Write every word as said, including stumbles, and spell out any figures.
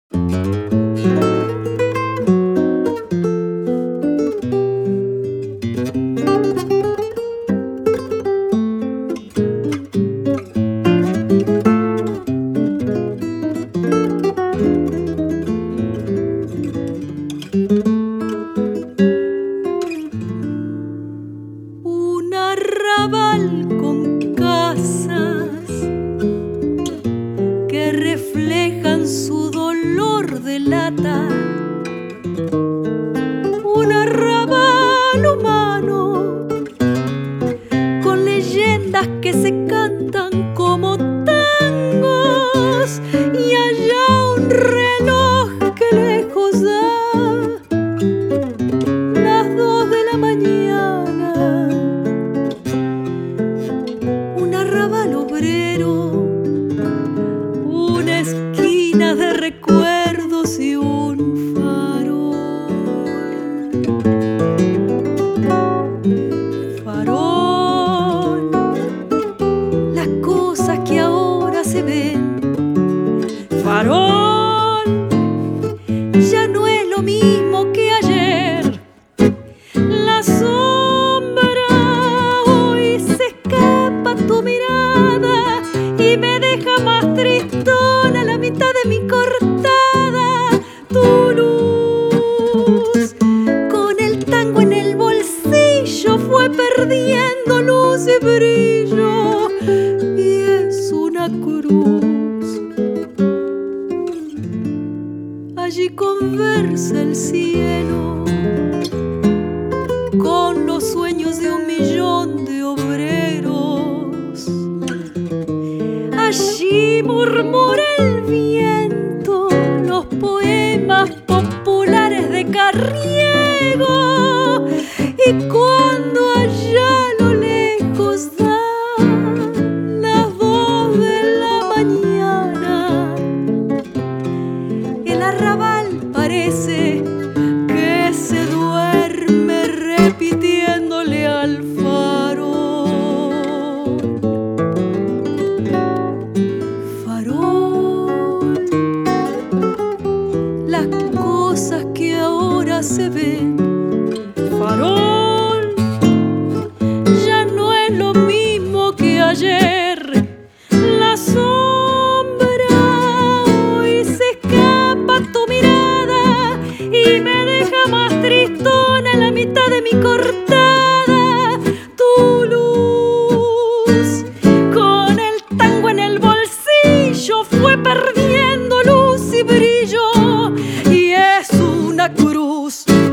Un arrabal con casas que reflejan su dolor de lata. Un arrabal humano con leyendas que se cantan como tangos, y allá un reloj que lejos da las dos de la mañana. Un arrabal obrero, una esquina de recuerdos y un farol. Farol, las cosas que ahora se ven. Farol, ya no es lo mismo que ayer. La sombra hoy se escapa a tu mirada y me deja más tristona la mitad de mi cortada. Tu luz con el tango en el bolsillo fue perdiendo luz y brillo, y es una cruz. Allí conversa el cielo con los sueños de un millón de obreros. Allí murmura el viento los poemas populares de Carriego, y cuando allá a lo lejos dan las dos de la mañana, el arrabal parece que se duerme repitiéndole al farol. Farol, las cosas que ahora se ven. Farol, ya no es lo mismo que ayer. La sombra hoy se escapa a tu mirada y me deja más tristona la mitad de mi cortada. Tu luz con el tango en el bolsillo fue perdiendo luz y brillo, y es una cruz.